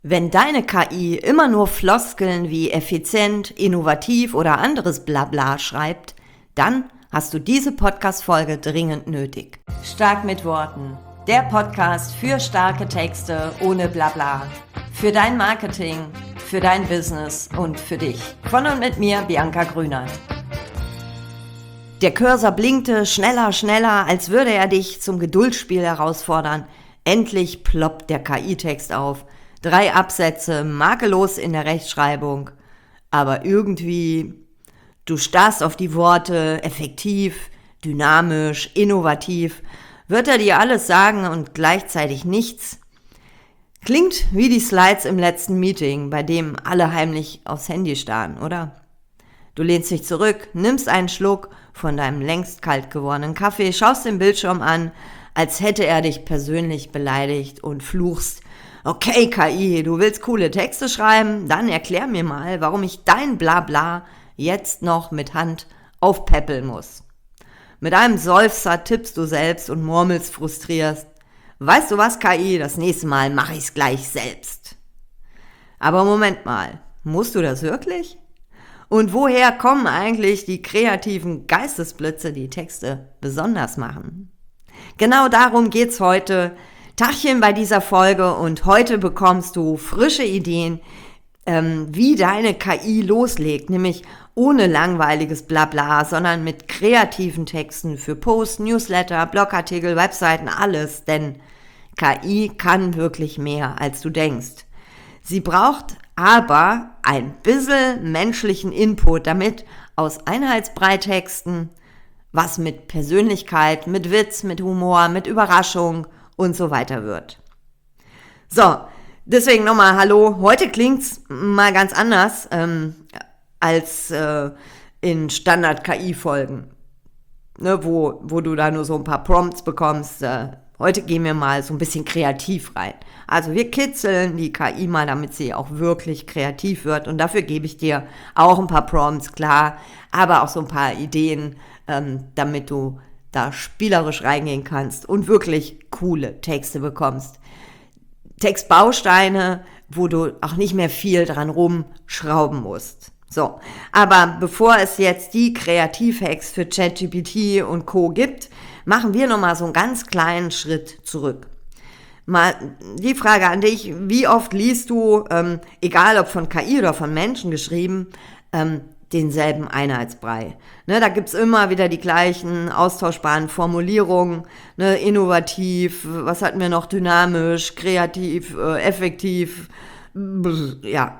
Wenn deine KI immer nur Floskeln wie effizient, innovativ oder anderes Blabla schreibt, dann hast du diese Podcast-Folge dringend nötig. Stark mit Worten. Der Podcast für starke Texte ohne Blabla. Für dein Marketing, für dein Business und für dich. Von und mit mir, Bianca Grünert. Der Cursor blinkte schneller, als würde er dich zum Geduldsspiel herausfordern. Endlich ploppt der KI-Text auf. 3 Absätze, makellos in der Rechtschreibung, aber irgendwie, du starrst auf die Worte, effektiv, dynamisch, innovativ, wird er dir alles sagen und gleichzeitig nichts. Klingt wie die Slides im letzten Meeting, bei dem alle heimlich aufs Handy starren, oder? Du lehnst dich zurück, nimmst einen Schluck von deinem längst kalt gewordenen Kaffee, schaust den Bildschirm an, als hätte er dich persönlich beleidigt und fluchst: Okay, KI, du willst coole Texte schreiben? Dann erklär mir mal, warum ich dein Blabla jetzt noch mit Hand aufpäppeln muss. Mit einem Seufzer tippst du selbst und murmelst frustriert: Weißt du was, KI, das nächste Mal mache ich's gleich selbst. Aber Moment mal, musst du das wirklich? Und woher kommen eigentlich die kreativen Geistesblitze, die Texte besonders machen? Genau darum geht's heute. Tachchen bei dieser Folge, und heute bekommst du frische Ideen, wie deine KI loslegt, nämlich ohne langweiliges Blabla, sondern mit kreativen Texten für Posts, Newsletter, Blogartikel, Webseiten, alles, denn KI kann wirklich mehr, als du denkst. Sie braucht aber ein bisschen menschlichen Input, damit aus Einheitsbrei-Texten was mit Persönlichkeit, mit Witz, mit Humor, mit Überraschung und so weiter wird. So, deswegen nochmal hallo. Heute klingt's mal ganz anders als in Standard-KI-Folgen, ne, wo du da nur so ein paar Prompts bekommst. Heute gehen wir mal so ein bisschen kreativ rein. Also wir kitzeln die KI mal, damit sie auch wirklich kreativ wird. Und dafür gebe ich dir auch ein paar Prompts, klar, aber auch so ein paar Ideen, damit du da spielerisch reingehen kannst und wirklich coole Texte bekommst. Textbausteine, wo du auch nicht mehr viel dran rumschrauben musst. So, aber bevor es jetzt die Kreativ-Hacks für ChatGPT und Co. gibt, machen wir nochmal so einen ganz kleinen Schritt zurück. Mal die Frage an dich: Wie oft liest du, egal ob von KI oder von Menschen geschrieben, denselben Einheitsbrei? Ne, da gibt's immer wieder die gleichen austauschbaren Formulierungen, ne, innovativ, was hatten wir noch, dynamisch, kreativ, effektiv, ja.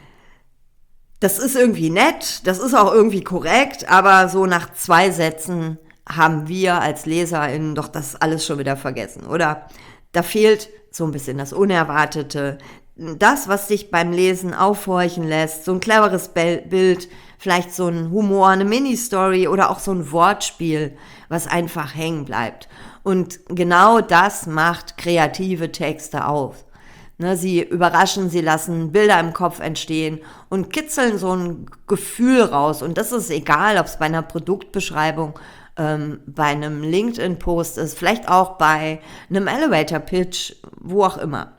Das ist irgendwie nett, das ist auch irgendwie korrekt, aber so nach 2 Sätzen haben wir als LeserInnen doch das alles schon wieder vergessen, oder? Da fehlt so ein bisschen das Unerwartete, das, was dich beim Lesen aufhorchen lässt, so ein cleveres Bild, vielleicht so ein Humor, eine Mini-Story oder auch so ein Wortspiel, was einfach hängen bleibt. Und genau das macht kreative Texte auf. Ne, sie überraschen, sie lassen Bilder im Kopf entstehen und kitzeln so ein Gefühl raus. Und das ist egal, ob es bei einer Produktbeschreibung, bei einem LinkedIn-Post ist, vielleicht auch bei einem Elevator-Pitch, wo auch immer.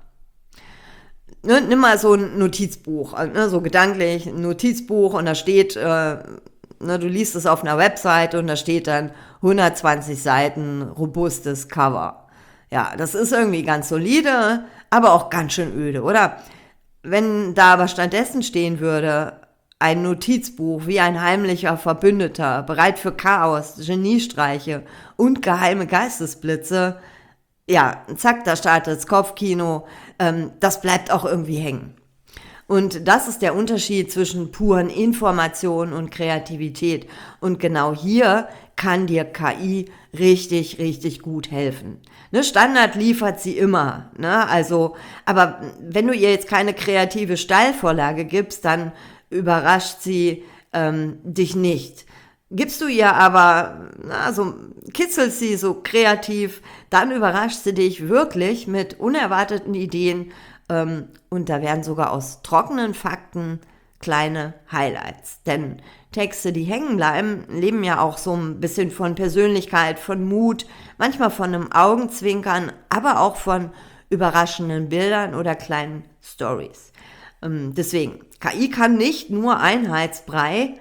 Ne, nimm mal so ein Notizbuch, ne, so gedanklich ein Notizbuch, und da steht, ne, du liest es auf einer Website und da steht dann 120 Seiten robustes Cover. Ja, das ist irgendwie ganz solide, aber auch ganz schön öde, oder? Wenn da aber stattdessen stehen würde, ein Notizbuch wie ein heimlicher Verbündeter, bereit für Chaos, Geniestreiche und geheime Geistesblitze, ja, zack, da startet das Kopfkino, das bleibt auch irgendwie hängen. Und das ist der Unterschied zwischen puren Informationen und Kreativität. Und genau hier kann dir KI richtig gut helfen. Ne, Standard liefert sie immer, ne? Also, aber wenn du ihr jetzt keine kreative Steilvorlage gibst, dann überrascht sie dich nicht. Gibst du ihr aber, kitzelst sie so kreativ, dann überrascht sie dich wirklich mit unerwarteten Ideen, und da werden sogar aus trockenen Fakten kleine Highlights. Denn Texte, die hängen bleiben, leben ja auch so ein bisschen von Persönlichkeit, von Mut, manchmal von einem Augenzwinkern, aber auch von überraschenden Bildern oder kleinen Stories. Deswegen, KI kann nicht nur Einheitsbrei,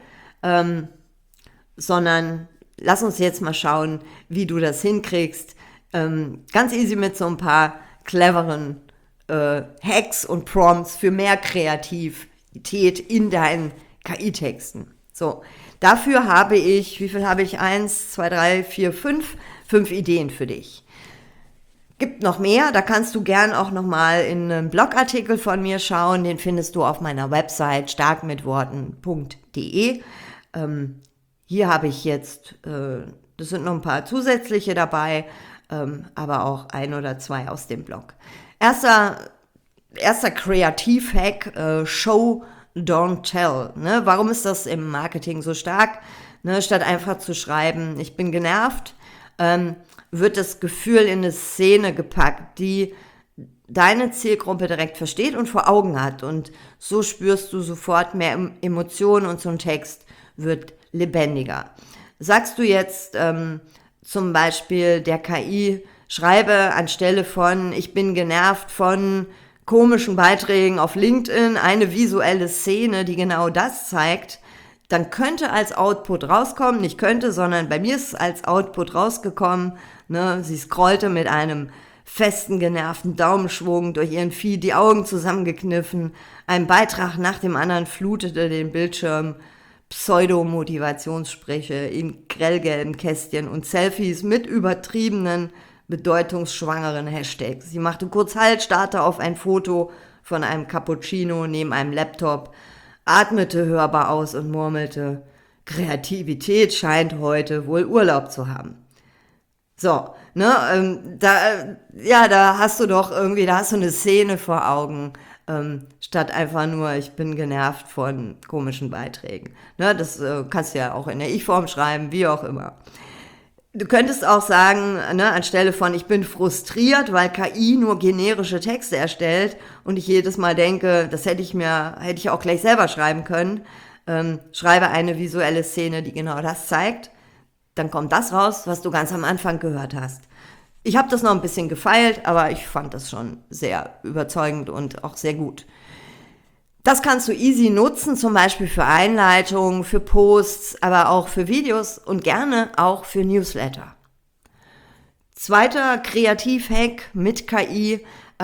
sondern lass uns jetzt mal schauen, wie du das hinkriegst. Ganz easy mit so ein paar cleveren Hacks und Prompts für mehr Kreativität in deinen KI-Texten. So, dafür habe ich, wie viel habe ich? 1, 2, 3, 4, 5 Ideen für dich. Gibt noch mehr, da kannst du gern auch nochmal in einem Blogartikel von mir schauen, den findest du auf meiner Website starkmitworten.de. Hier habe ich jetzt, das sind noch ein paar zusätzliche dabei, aber auch 1 oder 2 aus dem Blog. Erster Kreativ-Hack, Show, don't tell. Ne? Warum ist das im Marketing so stark? Ne? Statt einfach zu schreiben, ich bin genervt, wird das Gefühl in eine Szene gepackt, die deine Zielgruppe direkt versteht und vor Augen hat. Und so spürst du sofort mehr Emotionen und so ein Text wird lebendiger. Sagst du jetzt zum Beispiel der KI, schreibe anstelle von ich bin genervt von komischen Beiträgen auf LinkedIn eine visuelle Szene, die genau das zeigt, dann könnte als Output rauskommen, nicht könnte, sondern bei mir ist es als Output rausgekommen, ne? Sie scrollte mit einem festen, genervten Daumenschwung durch ihren Feed, die Augen zusammengekniffen, ein Beitrag nach dem anderen flutete den Bildschirm, Pseudo-Motivationssprüche in grellgelben Kästchen und Selfies mit übertriebenen, bedeutungsschwangeren Hashtags. Sie machte kurz Halt, starrte auf ein Foto von einem Cappuccino neben einem Laptop, atmete hörbar aus und murmelte, Kreativität scheint heute wohl Urlaub zu haben. So, ne, da hast du doch irgendwie, da hast du eine Szene vor Augen, statt einfach nur, ich bin genervt von komischen Beiträgen. Ne, das kannst du ja auch in der Ich-Form schreiben, wie auch immer. Du könntest auch sagen, ne, anstelle von ich bin frustriert, weil KI nur generische Texte erstellt und ich jedes Mal denke, das hätte ich auch gleich selber schreiben können, schreibe eine visuelle Szene, die genau das zeigt, dann kommt das raus, was du ganz am Anfang gehört hast. Ich habe das noch ein bisschen gefeilt, aber ich fand das schon sehr überzeugend und auch sehr gut. Das kannst du easy nutzen, zum Beispiel für Einleitungen, für Posts, aber auch für Videos und gerne auch für Newsletter. Zweiter Kreativ-Hack mit KI,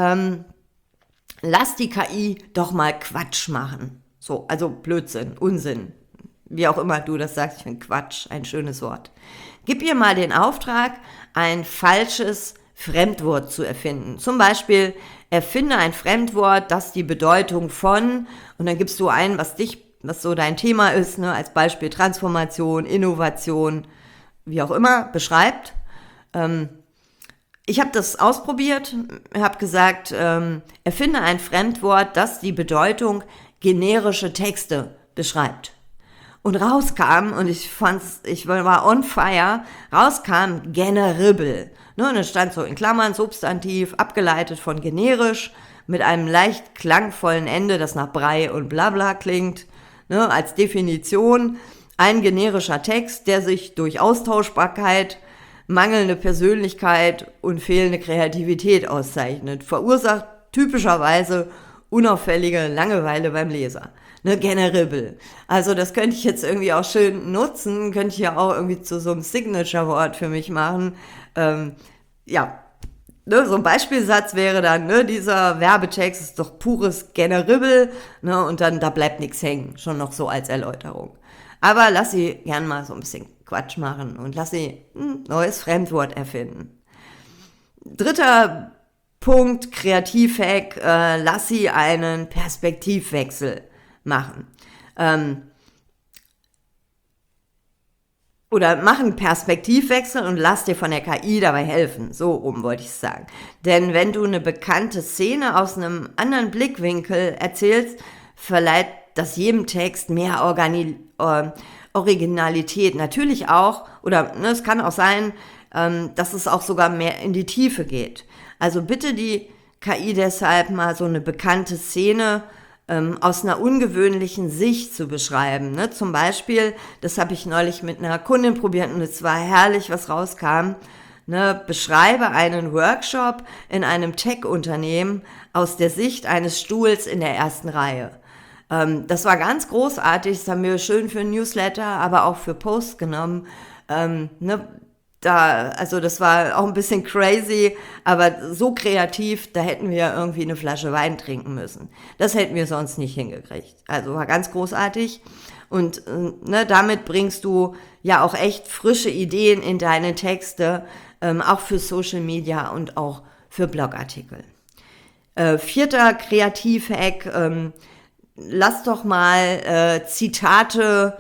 lass die KI doch mal Quatsch machen. So, also Blödsinn, Unsinn, wie auch immer du das sagst, ich finde Quatsch ein schönes Wort. Gib ihr mal den Auftrag, ein falsches Fremdwort zu erfinden. Zum Beispiel, erfinde ein Fremdwort, das die Bedeutung von, und dann gibst du ein, was so dein Thema ist, ne, als Beispiel Transformation, Innovation, wie auch immer, beschreibt. Ich habe das ausprobiert, habe gesagt, erfinde ein Fremdwort, das die Bedeutung generische Texte beschreibt. Und rauskam, und ich war on fire, rauskam generibel. Ne, und es stand so in Klammern, Substantiv, abgeleitet von generisch, mit einem leicht klangvollen Ende, das nach Brei und Blabla klingt. Ne, als Definition ein generischer Text, der sich durch Austauschbarkeit, mangelnde Persönlichkeit und fehlende Kreativität auszeichnet. Verursacht typischerweise unauffällige Langeweile beim Leser. Ne, generibel. Also das könnte ich jetzt irgendwie auch schön nutzen, könnte ich ja auch irgendwie zu so einem Signature-Wort für mich machen. Ja, ne, so ein Beispielsatz wäre dann, ne, dieser Werbetext ist doch pures Generibel, ne, und dann da bleibt nichts hängen, schon noch so als Erläuterung. Aber lass sie gern mal so ein bisschen Quatsch machen und lass sie ein neues Fremdwort erfinden. Dritter Punkt, Kreativ-Hack, lass sie einen Perspektivwechsel machen. Oder mach einen Perspektivwechsel und lass dir von der KI dabei helfen. So rum wollte ich sagen. Denn wenn du eine bekannte Szene aus einem anderen Blickwinkel erzählst, verleiht das jedem Text mehr Originalität. Natürlich auch, oder ne, es kann auch sein, dass es auch sogar mehr in die Tiefe geht. Also bitte die KI deshalb mal so eine bekannte Szene aus einer ungewöhnlichen Sicht zu beschreiben. Ne? Zum Beispiel, das habe ich neulich mit einer Kundin probiert und es war herrlich, was rauskam. Ne, beschreibe einen Workshop in einem Tech-Unternehmen aus der Sicht eines Stuhls in der ersten Reihe. Das war ganz großartig, das haben wir schön für Newsletter, aber auch für Posts genommen. Ne, also das war auch ein bisschen crazy, aber so kreativ, da hätten wir irgendwie eine Flasche Wein trinken müssen. Das hätten wir sonst nicht hingekriegt. Also war ganz großartig. Und ne, damit bringst du ja auch echt frische Ideen in deine Texte, auch für Social Media und auch für Blogartikel. Vierter Kreativhack, lass doch mal Zitate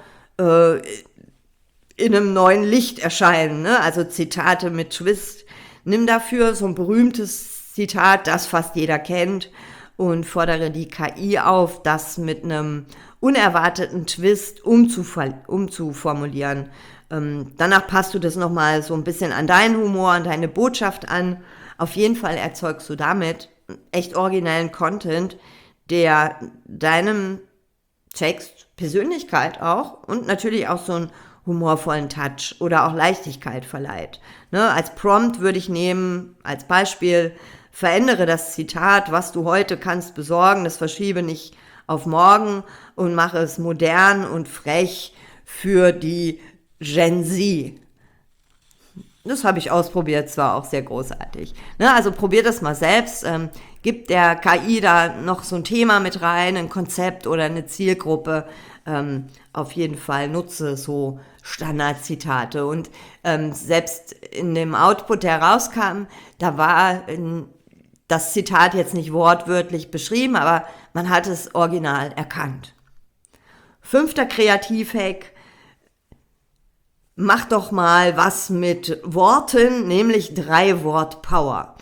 in einem neuen Licht erscheinen, ne? Also Zitate mit Twist. Nimm dafür so ein berühmtes Zitat, das fast jeder kennt, und fordere die KI auf, das mit einem unerwarteten Twist umzuformulieren. Danach passt du das nochmal so ein bisschen an deinen Humor, an deine Botschaft an. Auf jeden Fall erzeugst du damit echt originellen Content, der deinem Text Persönlichkeit auch und natürlich auch so einen humorvollen Touch oder auch Leichtigkeit verleiht. Ne, als Prompt würde ich nehmen, als Beispiel, verändere das Zitat, was du heute kannst besorgen, das verschiebe nicht auf morgen und mache es modern und frech für die Gen Z. Das habe ich ausprobiert, es war auch sehr großartig. Ne, also probier das mal selbst, gib der KI da noch so ein Thema mit rein, ein Konzept oder eine Zielgruppe. Auf jeden Fall nutze so Standardzitate. Und selbst in dem Output, der rauskam, da war das Zitat jetzt nicht wortwörtlich beschrieben, aber man hat es original erkannt. 5. Kreativhack: Mach doch mal was mit Worten, nämlich 3-Wort-Power.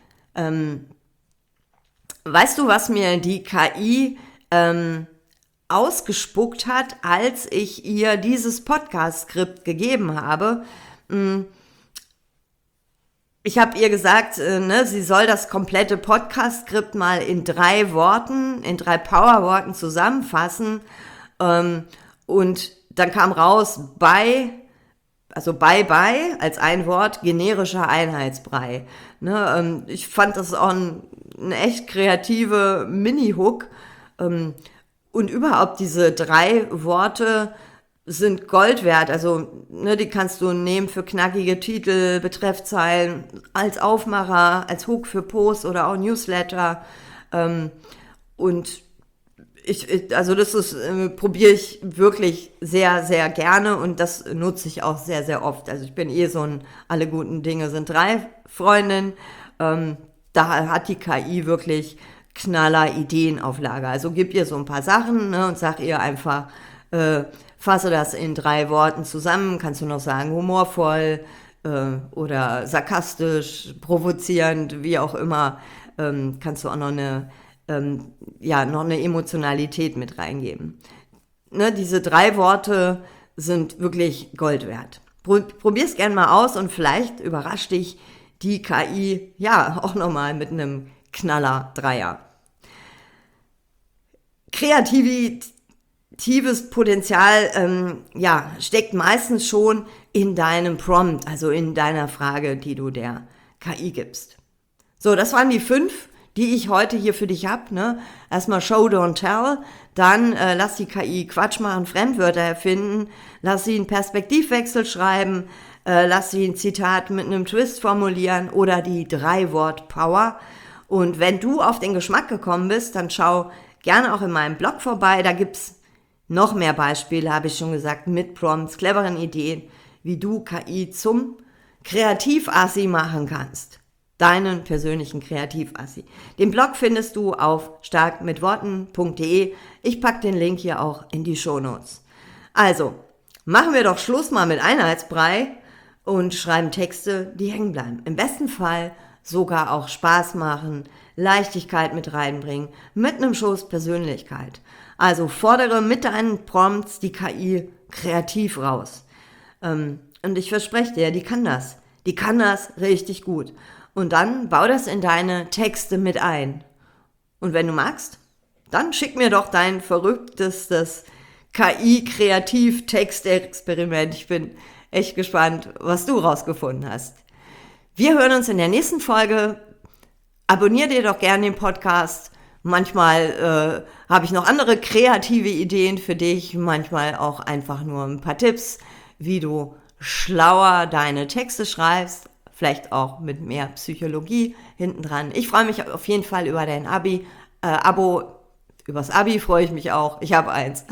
Weißt du, was mir die KI ausgespuckt hat, als ich ihr dieses Podcast-Skript gegeben habe? Ich habe ihr gesagt, ne, sie soll das komplette Podcast-Skript mal in 3 Worten, in 3 Powerworten zusammenfassen. Und dann kam raus, Bye als ein Wort, generischer Einheitsbrei. Ne, ich fand das auch eine echt kreative Mini-Hook. Und überhaupt diese 3 Worte sind Gold wert. Also ne, die kannst du nehmen für knackige Titel, Betreffzeilen, als Aufmacher, als Hook für Posts oder auch Newsletter. Und also das ist, probiere ich wirklich sehr, sehr gerne und das nutze ich auch sehr, sehr oft. Also ich bin so ein alle guten Dinge sind 3 Freundin. Da hat die KI wirklich knaller Ideen auf Lager. Also gib ihr so ein paar Sachen, ne, und sag ihr einfach, fasse das in 3 Worten zusammen. Kannst du noch sagen, humorvoll oder sarkastisch, provozierend, wie auch immer. Kannst du auch noch eine Emotionalität mit reingeben. Ne, diese 3 Worte sind wirklich Gold wert. Probier's gern mal aus und vielleicht überrascht dich die KI ja auch nochmal mit einem Knaller 3er. Kreatives Potenzial steckt meistens schon in deinem Prompt, also in deiner Frage, die du der KI gibst. So, das waren die 5, die ich heute hier für dich habe. Ne? Erstmal Show, don't tell, dann lass die KI Quatsch machen, Fremdwörter erfinden, lass sie einen Perspektivwechsel schreiben, lass sie ein Zitat mit einem Twist formulieren oder die 3-Wort-Power. Und wenn du auf den Geschmack gekommen bist, dann schau gerne auch in meinem Blog vorbei, da gibt's noch mehr Beispiele, habe ich schon gesagt, mit Prompts, cleveren Ideen, wie du KI zum Kreativassi machen kannst. Deinen persönlichen Kreativassi. Den Blog findest du auf starkmitworten.de. Ich packe den Link hier auch in die Shownotes. Also, machen wir doch Schluss mal mit Einheitsbrei und schreiben Texte, die hängen bleiben. Im besten Fall sogar auch Spaß machen, Leichtigkeit mit reinbringen, mit einem Schuss Persönlichkeit. Also fordere mit deinen Prompts die KI kreativ raus. Und ich verspreche dir, die kann das. Die kann das richtig gut. Und dann bau das in deine Texte mit ein. Und wenn du magst, dann schick mir doch dein verrücktestes KI-Kreativ-Textexperiment. Ich bin echt gespannt, was du rausgefunden hast. Wir hören uns in der nächsten Folge. Abonnier dir doch gerne den Podcast. Manchmal habe ich noch andere kreative Ideen für dich, manchmal auch einfach nur ein paar Tipps, wie du schlauer deine Texte schreibst, vielleicht auch mit mehr Psychologie hinten dran. Ich freue mich auf jeden Fall über dein Abo. Übers Abi freue ich mich auch. Ich habe eins.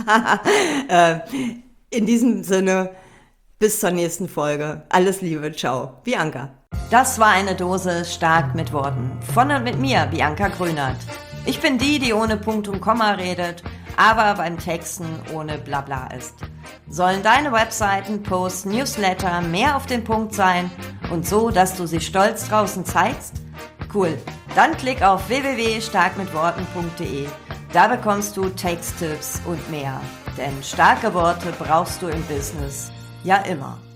In diesem Sinne, bis zur nächsten Folge. Alles Liebe, ciao. Bianca. Das war eine Dose stark mit Worten. Von und mit mir, Bianca Grünert. Ich bin die ohne Punkt und Komma redet, aber beim Texten ohne Blabla ist. Sollen deine Webseiten, Posts, Newsletter mehr auf den Punkt sein und so, dass du sie stolz draußen zeigst? Cool, dann klick auf www.starkmitworten.de. Da bekommst du Texttipps und mehr. Denn starke Worte brauchst du im Business ja immer.